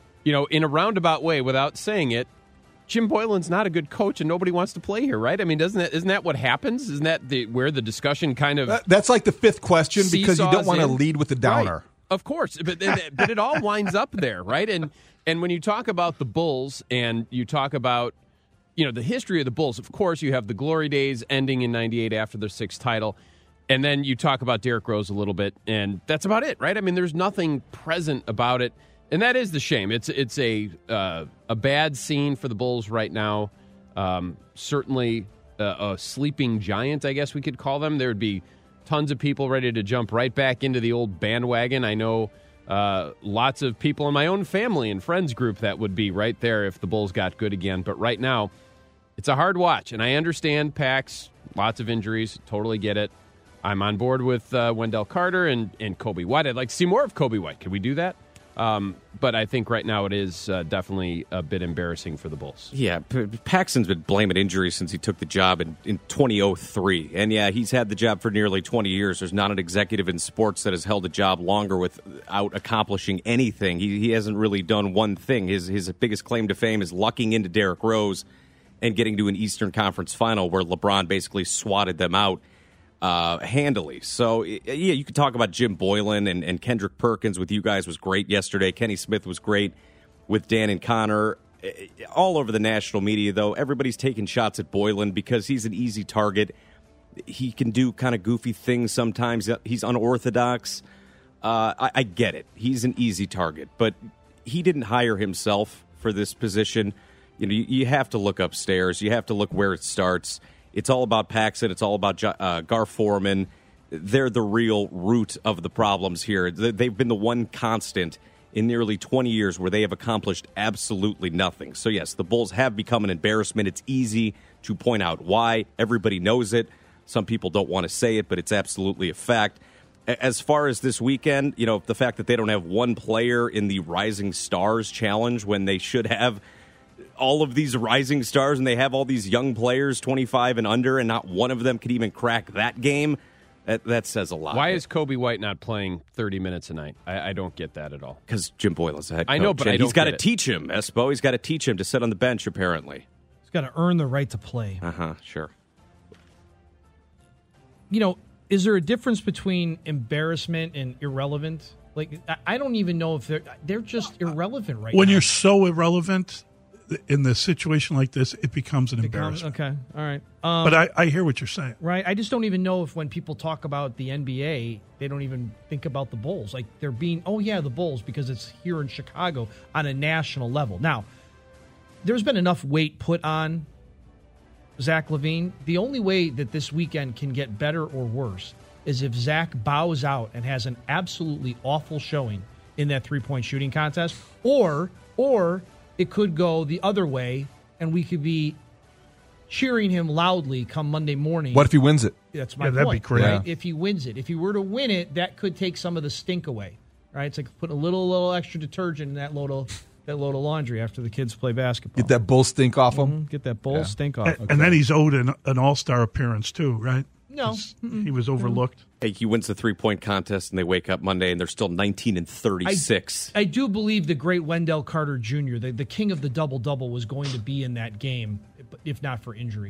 in a roundabout way, without saying it, Jim Boylan's not a good coach, and nobody wants to play here, right? I mean, isn't that what happens? Isn't that where the discussion kind of that's like the fifth question, because you don't want to lead with the downer. Right. Of course, but it all winds up there, right? And when you talk about the Bulls and you talk about the history of the Bulls, of course, you have the glory days ending in '98 after their 6th title, and then you talk about Derrick Rose a little bit, and that's about it, right? I mean, there's nothing present about it. And that is the shame. It's a bad scene for the Bulls right now. Certainly a sleeping giant, I guess we could call them. There would be tons of people ready to jump right back into the old bandwagon. I know lots of people in my own family and friends group that would be right there if the Bulls got good again. But right now, it's a hard watch. And I understand Pax, lots of injuries, totally get it. I'm on board with Wendell Carter and Kobe White. I'd like to see more of Kobe White. Can we do that? But I think right now it is definitely a bit embarrassing for the Bulls. Yeah, Paxson's been blaming injuries since he took the job in 2003. And yeah, he's had the job for nearly 20 years. There's not an executive in sports that has held a job longer without accomplishing anything. He hasn't really done one thing. His biggest claim to fame is lucking into Derrick Rose and getting to an Eastern Conference final where LeBron basically swatted them out handily. So, yeah, you could talk about Jim Boylan and Kendrick Perkins with you guys was great yesterday. Kenny Smith was great with Dan and Connor. All over the national media, though, everybody's taking shots at Boylan because he's an easy target. He can do kind of goofy things sometimes. He's unorthodox. I get it. He's an easy target, but he didn't hire himself for this position. You have to look upstairs. You have to look where it starts. It's all about Paxson. It's all about Gar Forman. They're the real root of the problems here. They've been the one constant in nearly 20 years where they have accomplished absolutely nothing. So, yes, the Bulls have become an embarrassment. It's easy to point out why. Everybody knows it. Some people don't want to say it, but it's absolutely a fact. As far as this weekend, the fact that they don't have one player in the Rising Stars Challenge when they should have all of these rising stars and they have all these young players, 25 and under, and not one of them could even crack that game. That says a lot. Why is Kobe White not playing 30 minutes a night? I don't get that at all. Because Jim Boylan's the head coach. I know, but he's got to teach him, Espo. He's got to teach him to sit on the bench, apparently. He's got to earn the right to play. Sure. Is there a difference between embarrassment and irrelevant? Like, I don't even know if they're just irrelevant right now. When you're so irrelevant in the situation like this, it becomes an embarrassment. Okay, all right. But I hear what you're saying. Right. I just don't even know if when people talk about the NBA, they don't even think about the Bulls. Like, they're being, the Bulls, because it's here in Chicago on a national level. Now, there's been enough weight put on Zach LaVine. The only way that this weekend can get better or worse is if Zach bows out and has an absolutely awful showing in that three-point shooting contest, or it could go the other way, and we could be cheering him loudly come Monday morning. What if he wins it? That's my point. That'd be great. Right? If he wins it. If he were to win it, that could take some of the stink away. Right? It's like putting a little extra detergent in that load of laundry after the kids play basketball. Get that bull stink off him? Get that bull stink off. And then he's owed an all-star appearance, too, right? No. He was overlooked. Hey, he wins the three-point contest, and they wake up Monday, and they're still 19 and 36. I do believe the great Wendell Carter Jr., the king of the double-double, was going to be in that game, if not for injury.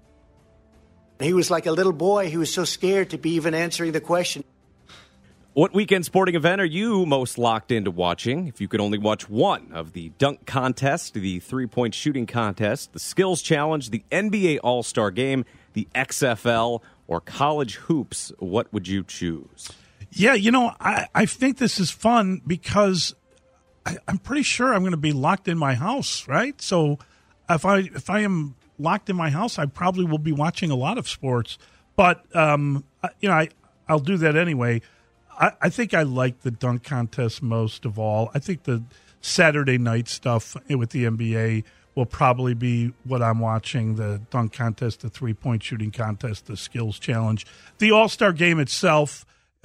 He was like a little boy. He was so scared to be even answering the question. What weekend sporting event are you most locked into watching? If you could only watch one of the dunk contest, the three-point shooting contest, the skills challenge, the NBA All-Star Game, the XFL, or college hoops, what would you choose? Yeah, I think this is fun because I'm pretty sure I'm going to be locked in my house, right? So if I am locked in my house, I probably will be watching a lot of sports. But, I'll do that anyway. I think I like the dunk contest most of all. I think the Saturday night stuff with the NBA will probably be what I'm watching, the dunk contest, the three-point shooting contest, the skills challenge. The All-Star Game itself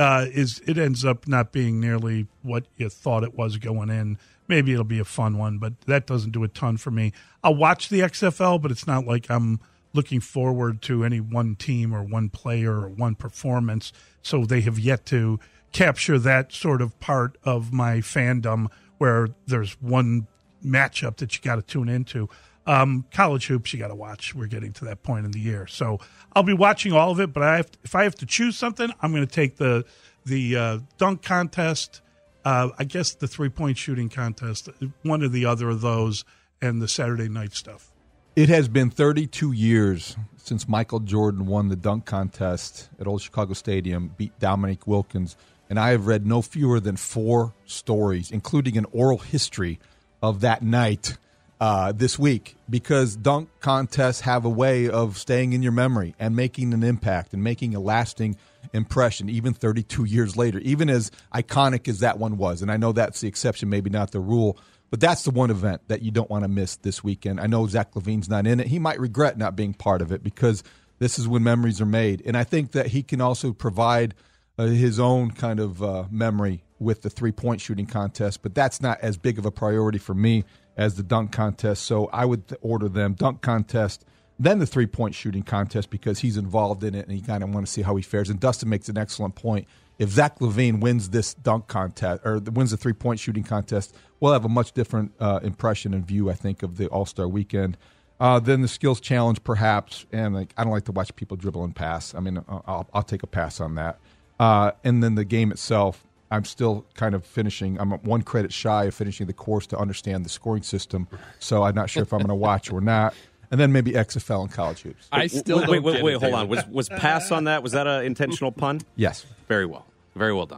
ends up not being nearly what you thought it was going in. Maybe it'll be a fun one, but that doesn't do a ton for me. I'll watch the XFL, but it's not like I'm looking forward to any one team or one player or one performance, so they have yet to capture that sort of part of my fandom where there's one matchup that you got to tune into. College hoops you got to watch. We're getting to that point in the year, so I'll be watching all of it. But if I have to choose something, I'm going to take the dunk contest. I guess the three-point shooting contest, one or the other of those, and the Saturday night stuff. It has been 32 years since Michael Jordan won the dunk contest at Old Chicago Stadium, beat Dominique Wilkins. And I have read no fewer than 4 stories, including an oral history of that night this week, because dunk contests have a way of staying in your memory and making an impact and making a lasting impression, even 32 years later, even as iconic as that one was. And I know that's the exception, maybe not the rule, but that's the one event that you don't want to miss this weekend. I know Zach LaVine's not in it. He might regret not being part of it because this is when memories are made. And I think that he can also provide his own kind of memory with the three-point shooting contest, but that's not as big of a priority for me as the dunk contest. So I would order them dunk contest, then the three-point shooting contest, because he's involved in it and you kind of want to see how he fares. And Dustin makes an excellent point. If Zach LaVine wins this dunk contest or wins the three-point shooting contest, we'll have a much different impression and view, I think, of the All-Star weekend. Then the skills challenge, perhaps, and I don't like to watch people dribble and pass. I mean, I'll take a pass on that. And then the game itself, I'm still kind of finishing. I'm one credit shy of finishing the course to understand the scoring system, so I'm not sure if I'm going to watch or not. And then maybe XFL and college hoops. I still wait. Hold on. Was pass on that? Was that an intentional pun? Yes. Very well. Very well done.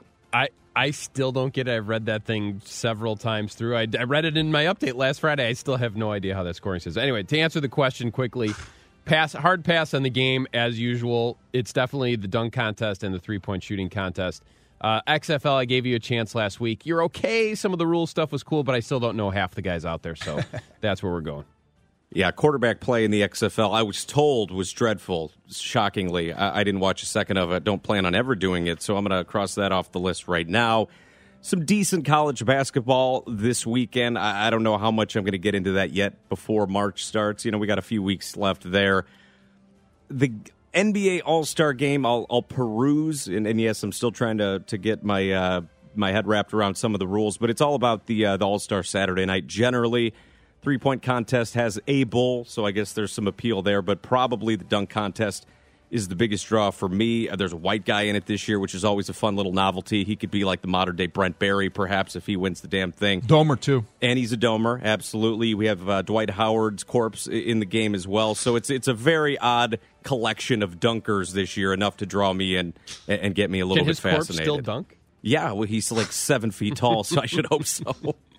I still don't get it. I've read that thing several times through. I read it in my update last Friday. I still have no idea how that scoring system. Anyway, to answer the question quickly. Hard pass on the game as usual. It's definitely the dunk contest and the three-point shooting contest. XFL, I gave you a chance last week. You're okay. Some of the rule stuff was cool, but I still don't know half the guys out there, so that's where we're going. Yeah, quarterback play in the XFL, I was told, was dreadful, shockingly. I didn't watch a second of it. Don't plan on ever doing it, so I'm going to cross that off the list right now. some decent college basketball this weekend. I don't know how much I'm going to get into that yet before March starts. You know, we got a few weeks left there. The NBA All-Star Game, I'll peruse, and yes, I'm still trying to get my my head wrapped around some of the rules, but it's all about the All-Star Saturday night. Generally, three-point contest has a bowl, so I guess there's some appeal there, but probably the dunk contest is the biggest draw for me. There's a white guy in it this year, which is always a fun little novelty. He could be like the modern-day Brent Barry, perhaps, if he wins the damn thing. Domer, too. And he's a domer, absolutely. We have Dwight Howard's corpse in the game as well. So it's a very odd collection of dunkers this year, enough to draw me in and get me a little bit fascinated. Can his corpse still dunk? Yeah, well, he's like 7 feet tall, so I should hope so.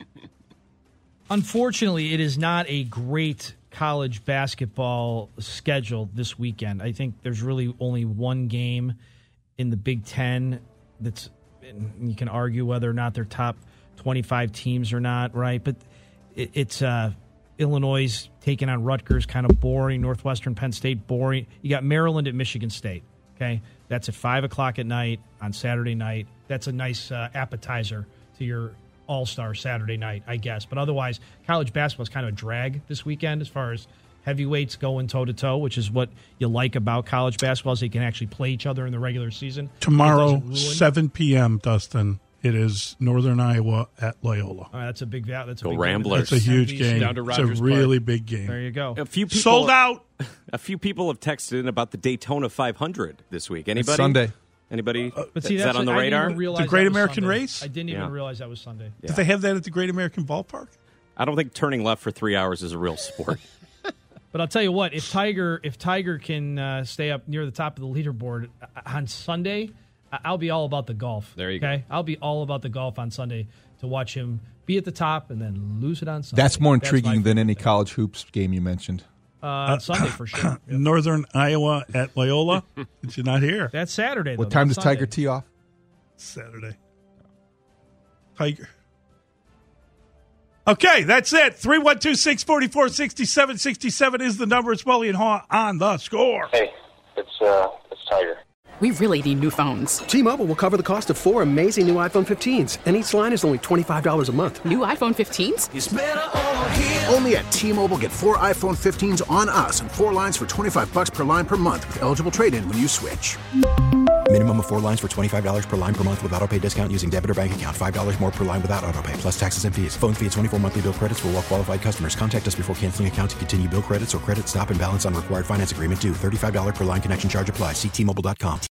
Unfortunately, it is not a great college basketball schedule this weekend. I think there's really only one game in the Big Ten that's, you can argue whether or not they're top 25 teams or not, right? But it's Illinois taking on Rutgers, kind of boring. Northwestern, Penn State, boring. You got Maryland at Michigan State, okay? That's at 5 o'clock at night on Saturday night. That's a nice appetizer to your All-Star Saturday night, I guess. But otherwise, college basketball is kind of a drag this weekend as far as heavyweights going toe-to-toe, which is what you like about college basketball, is they can actually play each other in the regular season. Tomorrow, 7 p.m., Dustin, it is Northern Iowa at Loyola. All right, that's a big That's Go Ramblers. That's a huge game. Down to It's a Rogers really Park. big game. There you go. A few people, sold out. A few people have texted in about the Daytona 500 this week. Anybody? It's Sunday. Anybody? But see, is that on the radar? The Great American Race? I didn't even realize that was Sunday. Did they have that at the Great American Ballpark? I don't think turning left for 3 hours is a real sport. But I'll tell you what, if Tiger can stay up near the top of the leaderboard on Sunday, I'll be all about the golf. There you go. I'll be all about the golf on Sunday to watch him be at the top and then lose it on Sunday. That's more intriguing than any college hoops game you mentioned. Sunday for sure. Yep. Northern Iowa at Loyola. Did you not hear? That's Saturday, though. What time does Sunday. Tiger tee off? Saturday. Tiger. Okay, that's it. 312-644-6767 is the number. It's Mully and Haw on The Score. Hey, it's Tiger. We really need new phones. T-Mobile will cover the cost of 4 amazing new iPhone 15s, and each line is only $25 a month. New iPhone 15s? It's better over here. Only at T-Mobile, get 4 iPhone 15s on us and 4 lines for $25 per line per month with eligible trade-in when you switch. Minimum of 4 lines for $25 per line per month with autopay discount using debit or bank account. $5 more per line without autopay, plus taxes and fees. Phone fee at 24 monthly bill credits for well-qualified customers. Contact us before canceling account to continue bill credits or credit stop and balance on required finance agreement due. $35 per line connection charge applies. See T-Mobile.com.